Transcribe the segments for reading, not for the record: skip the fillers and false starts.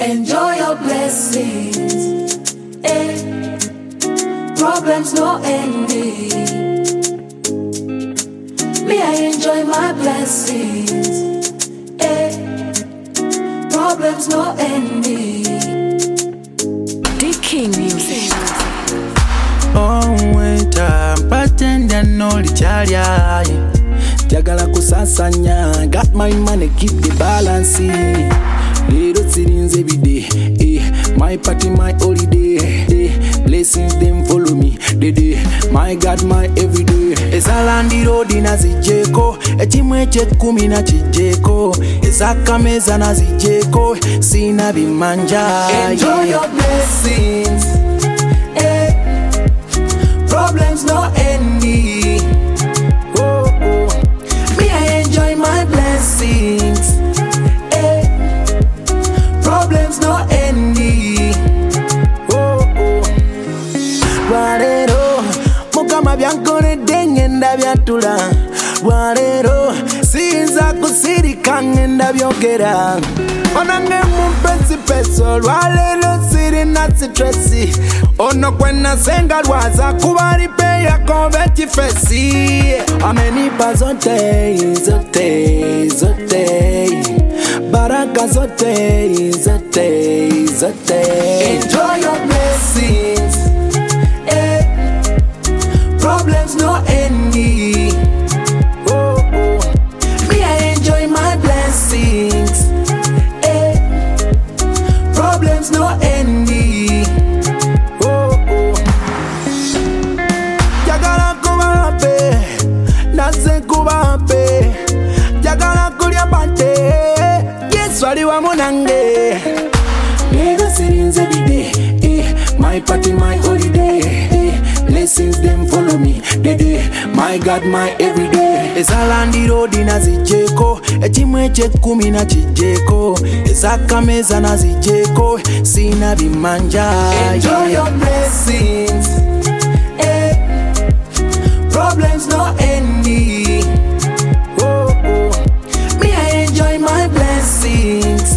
Enjoy your blessings. Eh. Problems no ending. Me, I enjoy my blessings. Eh. Problems no ending. The King Music. Oh, winter, patenda no lichalia. Jagala kusasanya, got my money, keep the balance. Little sittings every day, my party, my holiday, blessings them follow me, my God, my everyday. Ezalandi road na zijeko, echimweche kumi na chijeko, ezakameza na zijeko, sina bimanja. Enjoy your blessings, problems no ending. Oh, oh. Me, I enjoy my blessings. Problems no ending. Oh, oh. Warero, mukama byankore denye ndabyatula. Warero, sinza kusirika ngenda byogera. Onange mumpesi peso, warero siri na sitresi. Ono kwena senga rwaza kubari pe yako veti fesi. Amenipa zote, zote, zote. Baraka zote, zote, zote. Enjoy your blessings. Problems no ending. Oh, oh. Me, I enjoy my blessings. Problems no ending. Oh, oh. Jagala kuba happy, nase kuba happy. Jagala kulia bante, Yesu aliwa munange. Little sittings every day, my party, my holiday. Blessings them follow me, my God, my everyday. Ezalandi road na zijeko, echimweche kumi na chijeko, ezakameza na zijeko, sina bimanja. Enjoy your blessings. Problems no ending. Oh, oh. Me, I enjoy my blessings.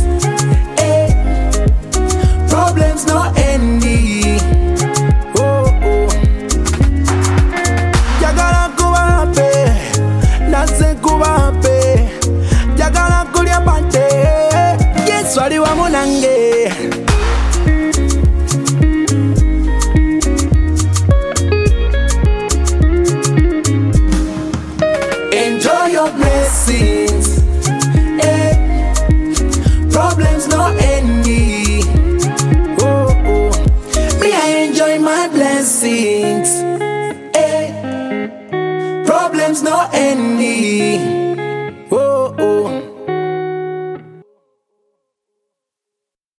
Problems no ending. Oh, oh. Jagala kuba happy, nase kuba happy. Jagala kulia bante, Yesu aliwa munange. Enjoy your blessings. Problems no ending. Oh, oh. Me, I enjoy my blessings. Problems no ending.